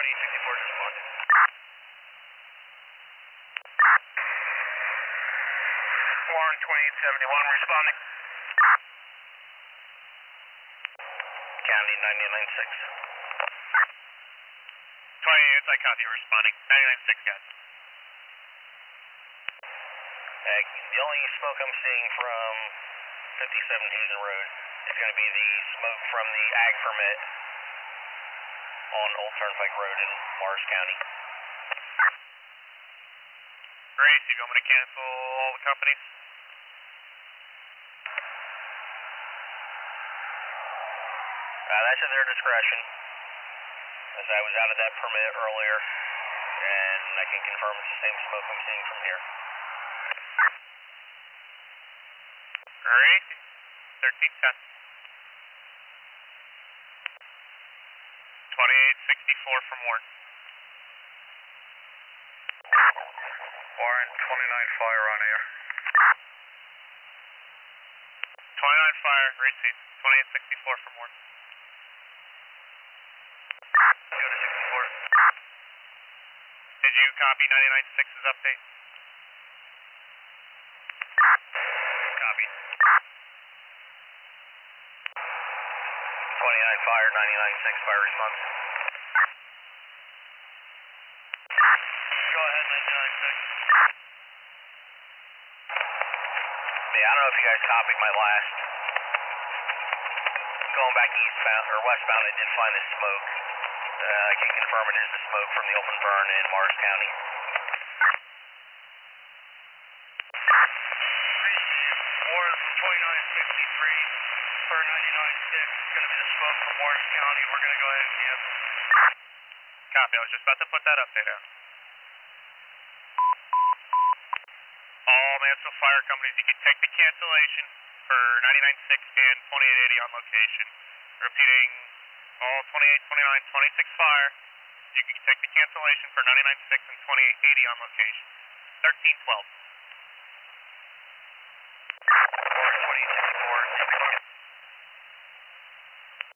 2864 responding. Warren 2871 responding. County 996. 28, anti-copy responding. 996, guys. The only smoke I'm seeing from 57 Hazen Road is going to be the smoke from the ag permit on Old Turnpike Road in Morris County. Grace, you want me to cancel all the companies? That's at their discretion, as I was out of that permit earlier, and I can confirm it's the same smoke I'm seeing from here. Grace, 1310. 2864 from Warren. Warren, 29 fire on air. 29 fire, receive. 2864 from Warren. Go to 64. Did you copy 996's update? Copy. 29 fire, 996 fire response. Go ahead, 996. Yeah, I don't know if you guys copied my last. Going back eastbound or westbound, I did find this smoke. I can confirm it is the smoke from the open burn in Morris County. Warren from 2963 for 996. It's going to be the smoke from Morris County. We're going to go ahead and cancel. Copy. I was just about to put that update out. All Mansfield Fire Companies, you can take the cancellation for 996 and 2880 on location. Repeating, all 28, 29, 26 fire, you can take the cancellation for 996 and 2880 on location. 1312.